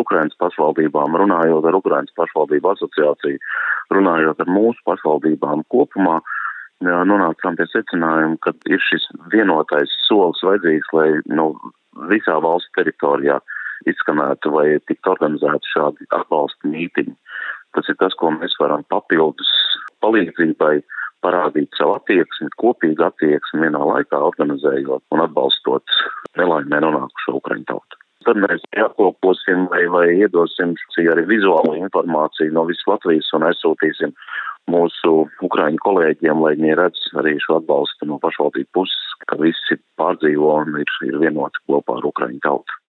Ukrainas pašvaldībām, runājot ar Ukrainas pašvaldību asociāciju, runājot ar mūsu pašvaldībām kopumā, nonācām pie secinājuma, ka ir šis vienotais solis vajadzīgs, lai visā valsts teritorijā izskanētu vai tiktu organizēti šādi atbalsta mītiņi. Tas ir tas, ko mēs varam papildus palīdzībai parādīt savu attieksmi, kopīgu attieksmi vienā laikā organizējot un atbalstot nelaimē nonākušo ukraiņu tautu. Tad mēs apkoposim vai iedosim arī vizuālo informāciju no visas Latvijas un aizsūtīsim mūsu ukraiņu kolēģiem, lai viņi redz arī šo atbalstu no pašvaldību puses, ka visi pārdzīvo un ir vienoti kopā ar ukraiņu tautu.